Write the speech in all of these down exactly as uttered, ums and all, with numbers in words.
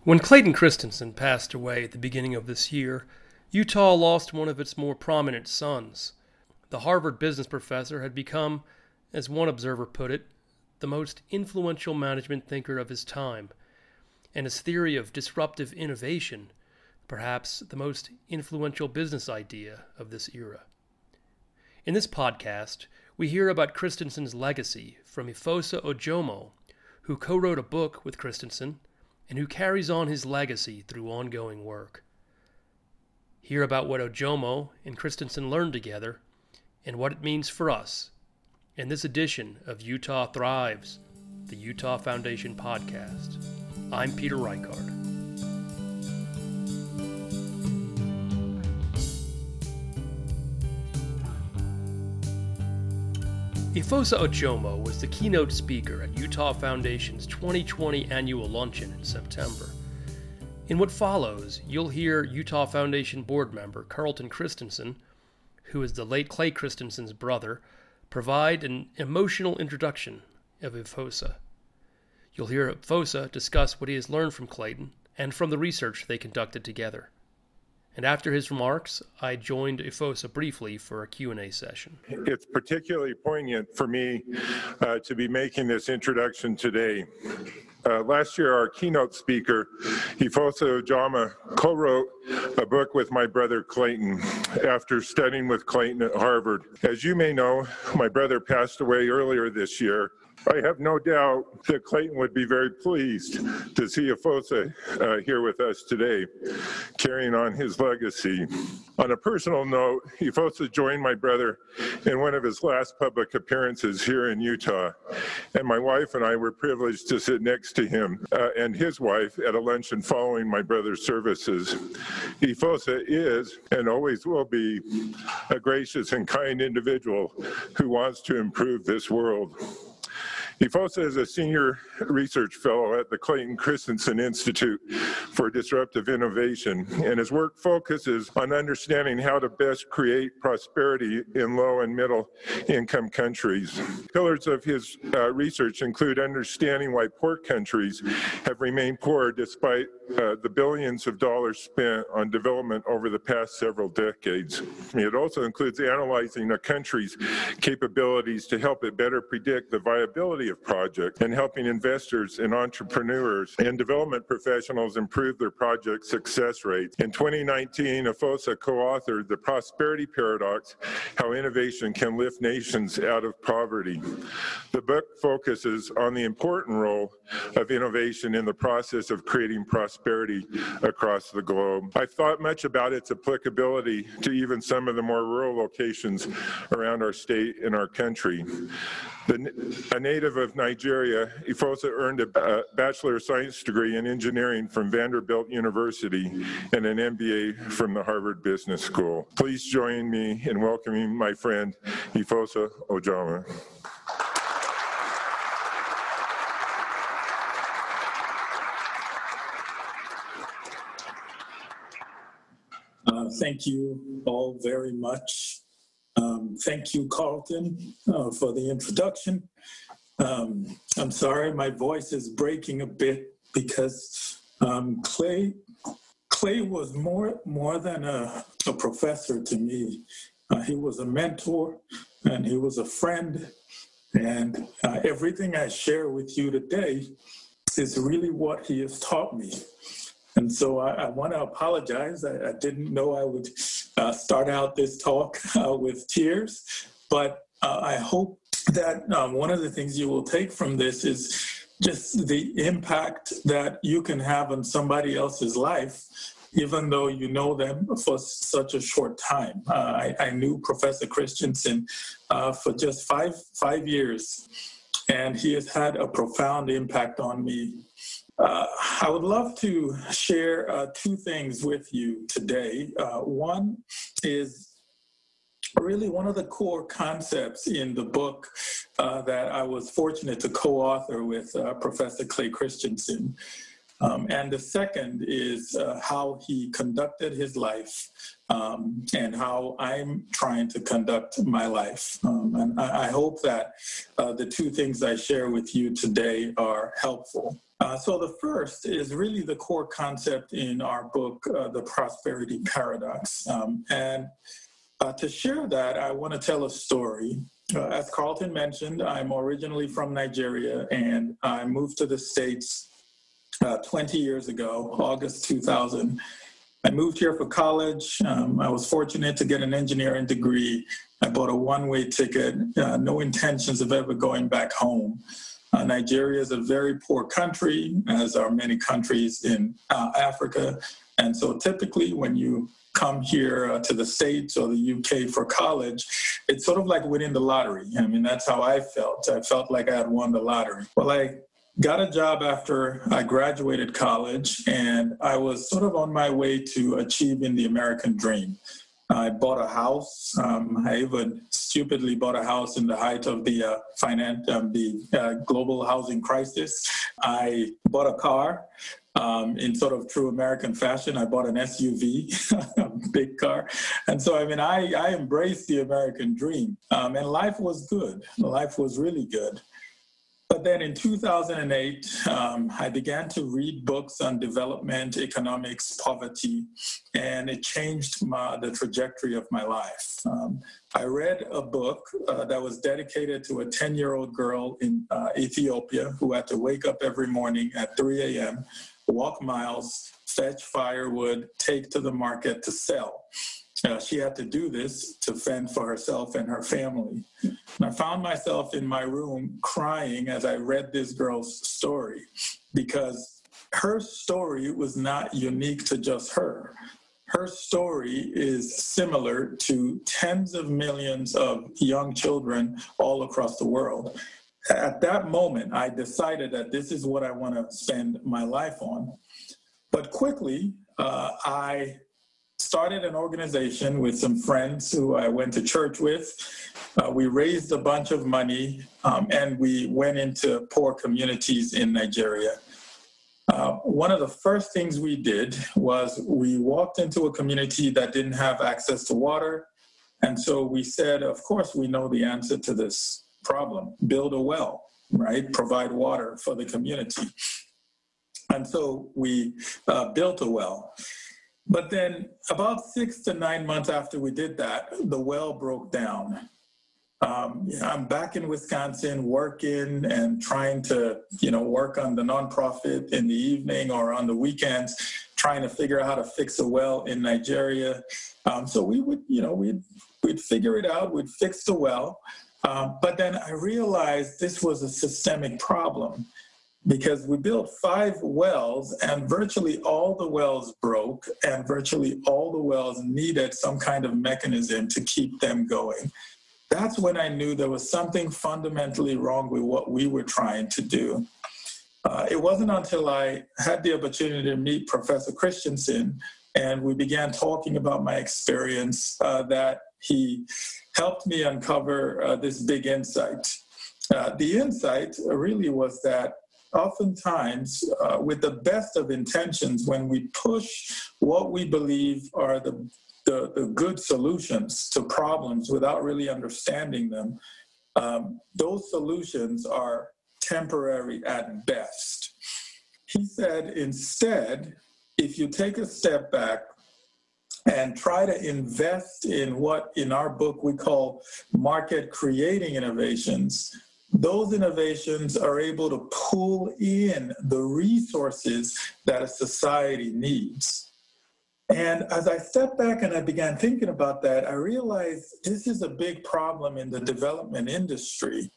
When Clayton Christensen passed away at the beginning of this year, Utah lost one of its more prominent sons. The Harvard business professor had become, as one observer put it, the most influential management thinker of his time, and his theory of disruptive innovation, perhaps the most influential business idea of this era. In this podcast, we hear about Christensen's legacy from Ifosa Ojomo, who co-wrote a book with Christensen and who carries on his legacy through ongoing work. Hear about what Ojomo and Christensen learned together and what it means for us in this edition of Utah Thrives, the Utah Foundation podcast. I'm Peter Reichard. Ifosa Ojomo was the keynote speaker at Utah Foundation's twenty twenty annual luncheon in September. In what follows, you'll hear Utah Foundation board member Carlton Christensen, who is the late Clay Christensen's brother, provide an emotional introduction of Ifosa. You'll hear Ifosa discuss what he has learned from Clayton and from the research they conducted together. And after his remarks, I joined Ifosa briefly for a Q and A session. It's particularly poignant for me uh, to be making this introduction today. Uh, last year, our keynote speaker, Ifosa Ojomo, co-wrote a book with my brother Clayton after studying with Clayton at Harvard. As you may know, my brother passed away earlier this year. I have no doubt that Clayton would be very pleased to see Ifosa uh, here with us today, carrying on his legacy. On a personal note, Ifosa joined my brother in one of his last public appearances here in Utah, and my wife and I were privileged to sit next to him uh, and his wife at a luncheon following my brother's services. Ifosa is, and always will be, a gracious and kind individual who wants to improve this world. Ifosa is a senior research fellow at the Clayton Christensen Institute for Disruptive Innovation, and his work focuses on understanding how to best create prosperity in low and middle income countries. Pillars of his uh, research include understanding why poor countries have remained poor despite uh, the billions of dollars spent on development over the past several decades. It also includes analyzing a country's capabilities to help it better predict the viability of projects and helping investors and entrepreneurs and development professionals improve their project success rates. In twenty nineteen, Ifosa co-authored The Prosperity Paradox: How Innovation Can Lift Nations Out of Poverty. The book focuses on the important role of innovation in the process of creating prosperity across the globe. I've thought much about its applicability to even some of the more rural locations around our state and our country. The, a native of Nigeria, Ifosa earned a uh, Bachelor of Science degree in engineering from Vanderbilt University and an M B A from the Harvard Business School. Please join me in welcoming my friend, Ifosa Ojomo. Uh, thank you all very much. Um, thank you, Carlton, uh, for the introduction. Um, I'm sorry, my voice is breaking a bit because um, Clay Clay was more more than a, a professor to me. Uh, he was a mentor and he was a friend. And uh, everything I share with you today is really what he has taught me. And so I, I want to apologize. I, I didn't know I would uh, start out this talk uh, with tears, but uh, I hope that um, one of the things you will take from this is just the impact that you can have on somebody else's life, even though you know them for such a short time. Uh, I, I knew Professor Christensen uh, for just five, five years, and he has had a profound impact on me. Uh, I would love to share uh, two things with you today. Uh, one is really one of the core concepts in the book uh, that I was fortunate to co-author with uh, Professor Clay Christensen. Um, and the second is uh, how he conducted his life um, and how I'm trying to conduct my life. Um, and I, I hope that uh, the two things I share with you today are helpful. Uh, so the first is really the core concept in our book, uh, The Prosperity Paradox. Um, and uh, to share that, I want to tell a story. Uh, as Carlton mentioned, I'm originally from Nigeria, and I moved to the States uh, twenty years ago, August two thousand. I moved here for college. Um, I was fortunate to get an engineering degree. I bought a one-way ticket, uh, no intentions of ever going back home. Uh, Nigeria is a very poor country, as are many countries in uh, Africa. And so typically when you come here uh, to the States or the U K for college, it's sort of like winning the lottery. I mean, that's how I felt. I felt like I had won the lottery. Well, I got a job after I graduated college, and I was sort of on my way to achieving the American dream. I bought a house. Um, I even stupidly bought a house in the height of the uh, finance, um, the uh, global housing crisis. I bought a car um, in sort of true American fashion. I bought an S U V, a big car. And so, I mean, I, I embraced the American dream. Um, and life was good. Life was really good. But then in two thousand eight, um, I began to read books on development, economics, poverty, and it changed my, the trajectory of my life. Um, I read a book uh, that was dedicated to a ten-year-old girl in uh, Ethiopia who had to wake up every morning at three a.m., walk miles, fetch firewood, take to the market to sell. Uh, she had to do this to fend for herself and her family. And I found myself in my room crying as I read this girl's story, because her story was not unique to just her. Her story is similar to tens of millions of young children all across the world. At that moment, I decided that this is what I want to spend my life on. But quickly, uh, I started an organization with some friends who I went to church with. Uh, we raised a bunch of money, um, and we went into poor communities in Nigeria. Uh, one of the first things we did was we walked into a community that didn't have access to water. And so we said, of course, we know the answer to this problem. Build a well, right? Provide water for the community. And so we uh, built a well. But then about six to nine months after we did that, the well broke down. Um, I'm back in Wisconsin working and trying to, you know, work on the nonprofit in the evening or on the weekends, trying to figure out how to fix a well in Nigeria. Um, so we would, you know, we'd, we'd figure it out, we'd fix the well. Um, but then I realized this was a systemic problem, because we built five wells and virtually all the wells broke, and virtually all the wells needed some kind of mechanism to keep them going. That's when I knew there was something fundamentally wrong with what we were trying to do. Uh, it wasn't until I had the opportunity to meet Professor Christensen and we began talking about my experience uh, that he helped me uncover uh, this big insight. Uh, the insight really was that oftentimes, uh, with the best of intentions, when we push what we believe are the, the, the good solutions to problems without really understanding them, um, those solutions are temporary at best. He said, instead, if you take a step back and try to invest in what in our book we call market creating innovations, those innovations are able to pull in the resources that a society needs. And as I stepped back and I began thinking about that, I realized this is a big problem in the development industry.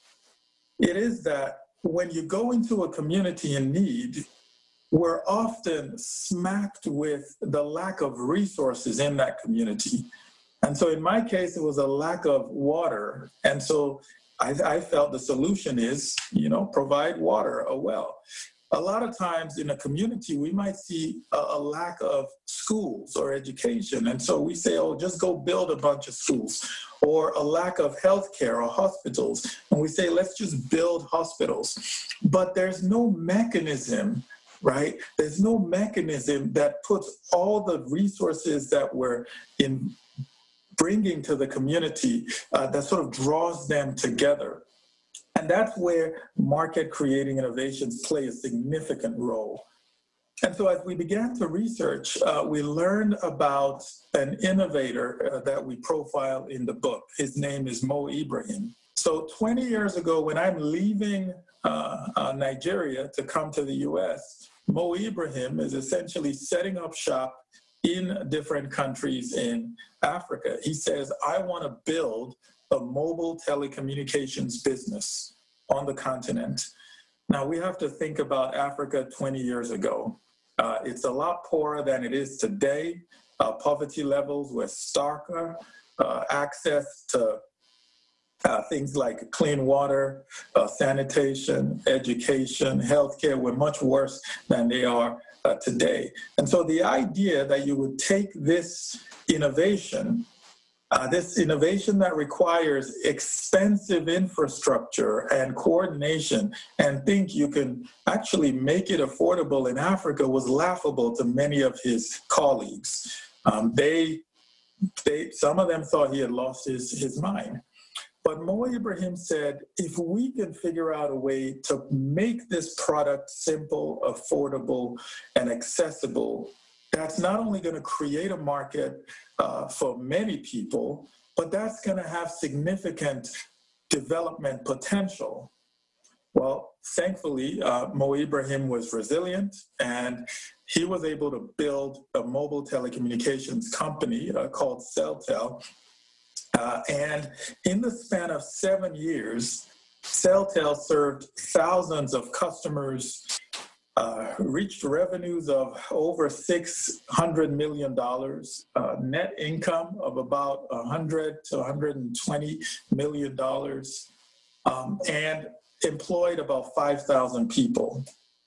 It is that when you go into a community in need, we're often smacked with the lack of resources in that community. And so in my case, it was a lack of water. And so I, I felt the solution is, you know, provide water, a well. A lot of times in a community, we might see a, a lack of schools or education. And so we say, oh, just go build a bunch of schools, or a lack of healthcare or hospitals. And we say, let's just build hospitals. But there's no mechanism, right? There's no mechanism that puts all the resources that we're in bringing to the community uh, that sort of draws them together. And that's where market creating innovations play a significant role. And so as we began to research, uh, we learned about an innovator uh, that we profile in the book. His name is Mo Ibrahim. So twenty years ago, when I'm leaving uh, uh, Nigeria to come to the U S, Mo Ibrahim is essentially setting up shop in different countries in Africa. He says, I want to build a mobile telecommunications business on the continent. Now, we have to think about Africa twenty years ago. Uh, it's a lot poorer than it is today. Uh, poverty levels were starker. Uh, access to uh, things like clean water, uh, sanitation, education, healthcare were much worse than they are uh, today. And so the idea that you would take this innovation, uh, this innovation that requires expensive infrastructure and coordination, and think you can actually make it affordable in Africa was laughable to many of his colleagues. Um, they, they, some of them thought he had lost his, his mind. But Mo Ibrahim said, if we can figure out a way to make this product simple, affordable, and accessible, that's not only going to create a market uh, for many people, but that's going to have significant development potential. Well, thankfully, uh, Mo Ibrahim was resilient, and he was able to build a mobile telecommunications company uh, called Celtel. Uh, and in the span of seven years, Celtel served thousands of customers, uh, reached revenues of over six hundred million dollars, uh, net income of about one hundred to one hundred twenty million dollars, um, and employed about five thousand people.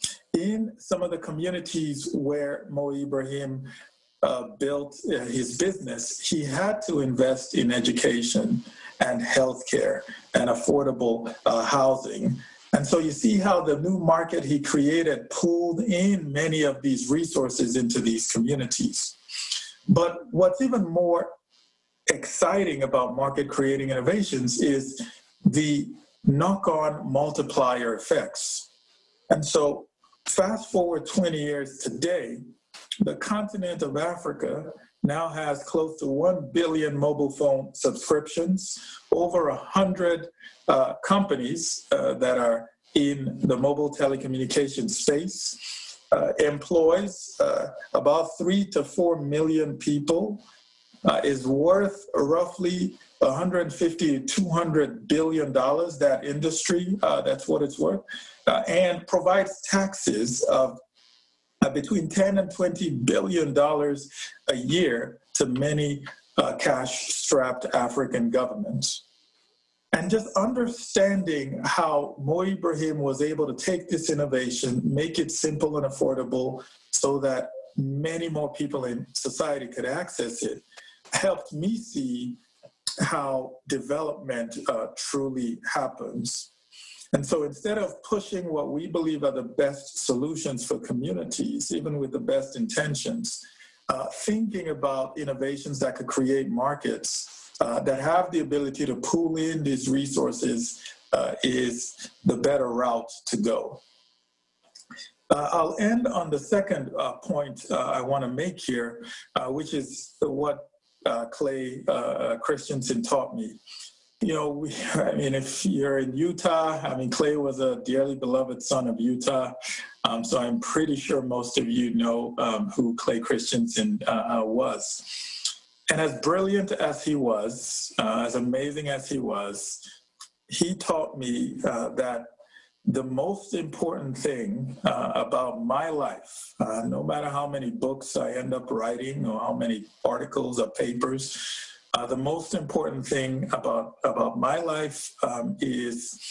In some of the communities where Mo Ibrahim uh, built uh, his business, he had to invest in education and healthcare and affordable uh, housing. And so you see how the new market he created pulled in many of these resources into these communities. But what's even more exciting about market creating innovations is the knock-on multiplier effects. And so fast forward twenty years today, the continent of Africa now has close to one billion mobile phone subscriptions, over one hundred uh, companies uh, that are in the mobile telecommunications space, uh, employs uh, about three to four million people, uh, is worth roughly one hundred fifty to two hundred billion dollars, that industry, uh, that's what it's worth, uh, and provides taxes of uh, between ten and twenty billion dollars a year to many uh, cash-strapped African governments. And just understanding how Mo Ibrahim was able to take this innovation, make it simple and affordable so that many more people in society could access it, helped me see how development uh, truly happens. And so instead of pushing what we believe are the best solutions for communities, even with the best intentions, uh, thinking about innovations that could create markets uh, that have the ability to pool in these resources uh, is the better route to go. Uh, I'll end on the second uh, point uh, I want to make here, uh, which is what uh, Clay uh, Christensen taught me. You know, we, I mean, if you're in Utah, I mean, Clay was a dearly beloved son of Utah. Um, so I'm pretty sure most of you know um, who Clay Christensen uh, was. And as brilliant as he was, uh, as amazing as he was, he taught me uh, that the most important thing uh, about my life, uh, no matter how many books I end up writing or how many articles or papers, Uh, the most important thing about, about my life um, is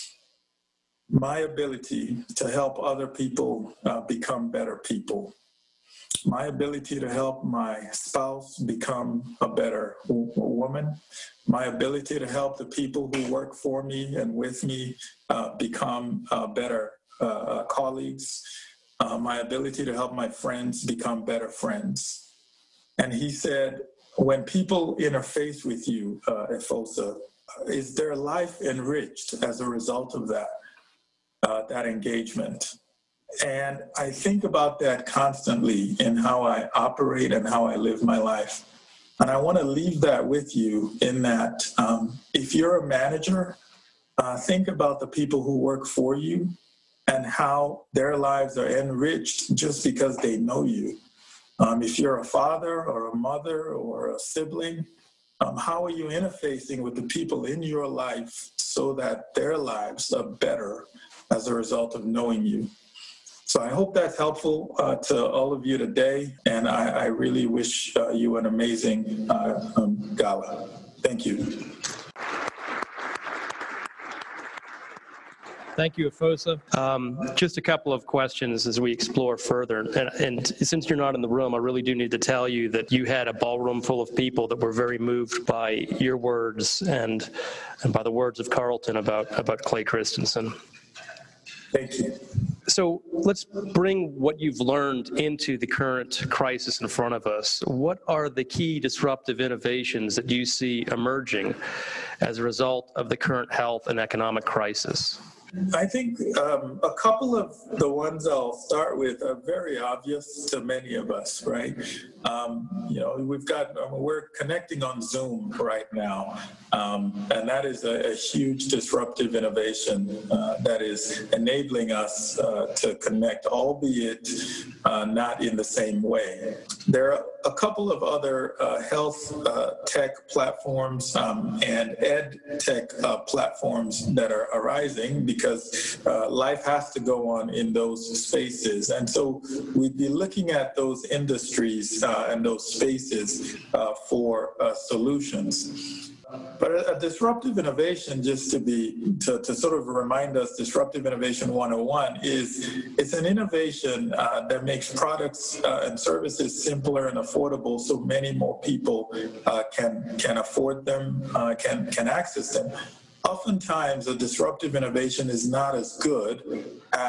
my ability to help other people uh, become better people. My ability to help my spouse become a better w- woman. My ability to help the people who work for me and with me uh, become uh, better uh, colleagues. Uh, my ability to help my friends become better friends. And he said, when people interface with you, uh, Efosa, is their life enriched as a result of that, uh, that engagement? And I think about that constantly in how I operate and how I live my life. And I want to leave that with you in that um, if you're a manager, uh, think about the people who work for you and how their lives are enriched just because they know you. Um, if you're a father or a mother or a sibling, um, how are you interfacing with the people in your life so that their lives are better as a result of knowing you? So I hope that's helpful uh, to all of you today, and I, I really wish uh, you an amazing uh, um, gala. Thank you. Thank you, Afosa. Um, just a couple of questions as we explore further. And, and since you're not in the room, I really do need to tell you that you had a ballroom full of people that were very moved by your words and and by the words of Carlton about, about Clay Christensen. Thank you. So let's bring what you've learned into the current crisis in front of us. What are the key disruptive innovations that you see emerging as a result of the current health and economic crisis? I think um, a couple of the ones I'll start with are very obvious to many of us, right? Um, you know, we've got, I mean, we're connecting on Zoom right now, um, and that is a, a huge disruptive innovation uh, that is enabling us uh, to connect, albeit uh, not in the same way. There are a couple of other uh, health uh, tech platforms um, and ed tech uh, platforms that are arising because uh, life has to go on in those spaces. And so we'd be looking at those industries uh, and those spaces uh, for uh, solutions. But a, a disruptive innovation, just to be to, to sort of remind us, disruptive innovation one oh one is it's an innovation uh, that makes products uh, and services simpler and affordable, so many more people uh, can can afford them, uh, can can access them. Oftentimes, a disruptive innovation is not as good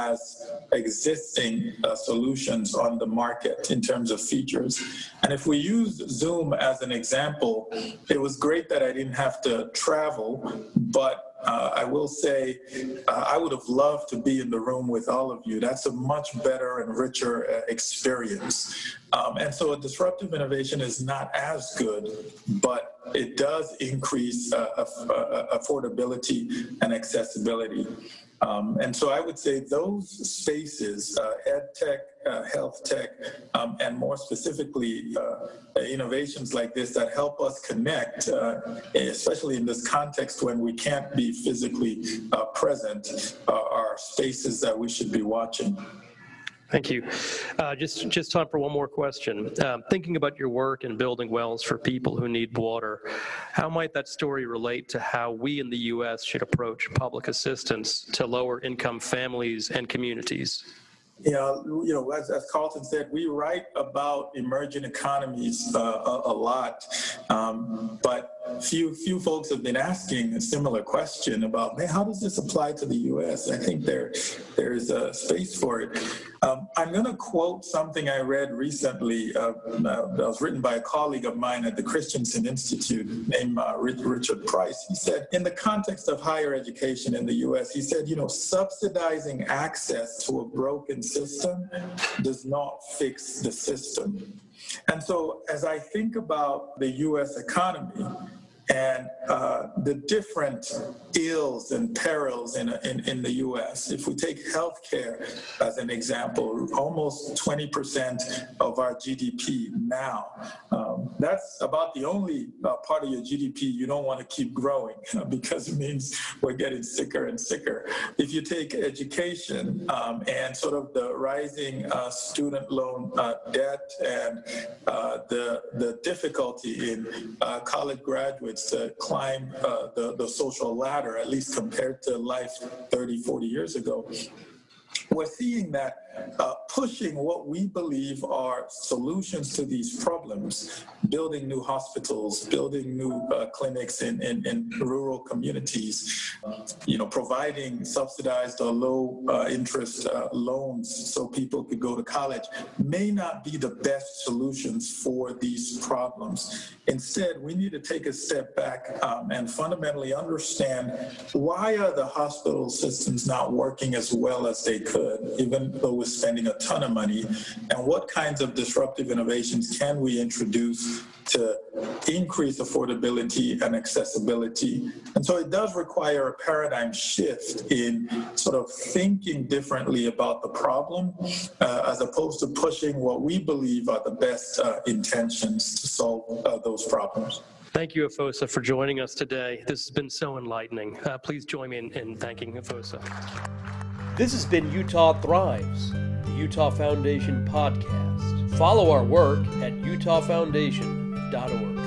as existing uh, solutions on the market in terms of features. And if we use Zoom as an example, it was great that I didn't have to travel, but Uh, I will say uh, I would have loved to be in the room with all of you. That's a much better and richer uh, experience. Um, and so a disruptive innovation is not as good, but it does increase uh, uh, affordability and accessibility. Um, and so I would say those spaces, uh, ed tech, uh, health tech, um, and more specifically, uh, innovations like this that help us connect, uh, especially in this context when we can't be physically uh, present, uh, are spaces that we should be watching. Thank you. Uh, just, just time for one more question. Um, thinking about your work in building wells for people who need water, how might that story relate to how we in the U S should approach public assistance to lower income families and communities? Yeah, you know, as, as Carlton said, we write about emerging economies uh, a, a lot, um, but few few folks have been asking a similar question about, man, how does this apply to the U S? I think there there's a space for it. Um, I'm going to quote something I read recently uh, uh, that was written by a colleague of mine at the Christensen Institute named uh, Richard Price. He said, in the context of higher education in the U S, he said, you know, subsidizing access to a broken system does not fix the system. And so as I think about the U S economy, and uh, the different ills and perils in, in, in the U S. If we take healthcare as an example, almost twenty percent of our G D P now. Um, that's about the only uh, part of your G D P you don't want to keep growing because it means we're getting sicker and sicker. If you take education um, and sort of the rising uh, student loan uh, debt and uh, the, the difficulty in uh, college graduates to climb uh, the, the social ladder, at least compared to life thirty, forty years ago, we're seeing that uh, pushing what we believe are solutions to these problems, building new hospitals, building new uh, clinics in, in, in rural communities, uh, you know, providing subsidized or low uh, interest uh, loans so people could go to college may not be the best solutions for these problems. Instead, we need to take a step back um, and fundamentally understand, why are the hospital systems not working as well as they could, even though we're spending a ton of money, and what kinds of disruptive innovations can we introduce to increase affordability and accessibility. And so it does require a paradigm shift in sort of thinking differently about the problem, uh, as opposed to pushing what we believe are the best uh, intentions to solve uh, those problems. Thank you, Efosa, for joining us today. This has been so enlightening. Uh, please join me in, in thanking Efosa. This has been Utah Thrives, the Utah Foundation podcast. Follow our work at utah foundation dot org.